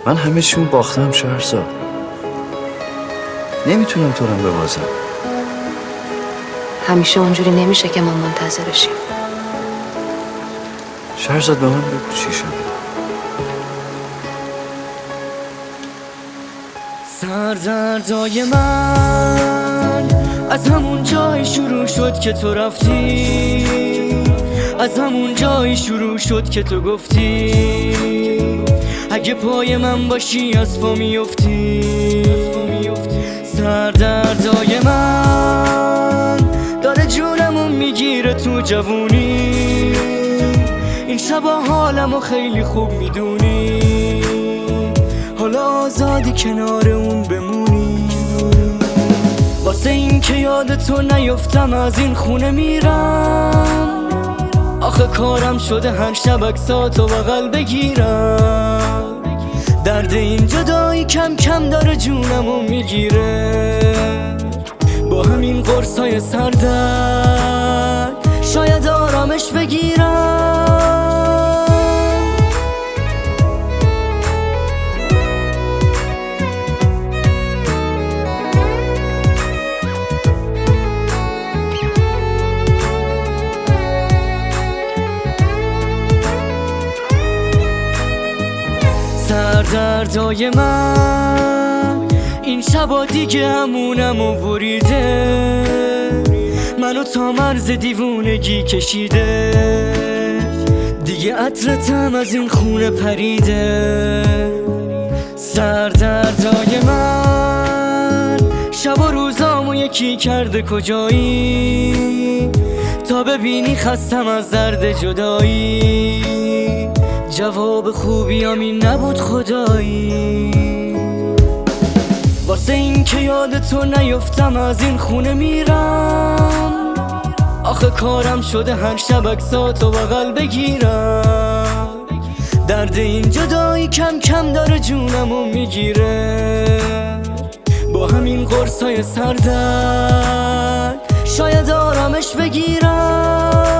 من همه چیمو باختم شهرزاد، نمیتونم تو رو ببازم. همیشه اونجوری نمیشه که ما منتظرشیم. شهرزاد به من بگو چی شده. سردردای من از همون جای شروع شد که تو رفتی، از همون جای شروع شد که تو گفتی اگه پای من باشی از پا میفتی. سردردای من داره جونمو میگیره تو جوونی، این شبا حالمو خیلی خوب میدونی، حالا آزادی کنار اون بمونی. واسه این که یاد تو نیفتم از این خونه میرم، آخه کارم شده هر شب عکساتو بغل بگیرم. درد این جدایی کم کم داره جونمو میگیره، با همین قرصای سردرد شاید آرامش بگیرم. سردردای من این شبا دیگه همونمو بریده، منو تا مرز دیوونگی کشیده، دیگه عطرتم از این خونه پریده. سردردای من شب و روزامو یکی کرده کجایی، تا ببینی خستم از درد جدایی، جواب خوبیام این نبود خدایی. واسه این که یاد تو نیفتم از این خونه میرم، آخه کارم شده هر شب عکساتو بغل بگیرم. درد این جدایی کم کم داره جونمو میگیره، با همین قرصای سردرد شاید آرامش بگیرم.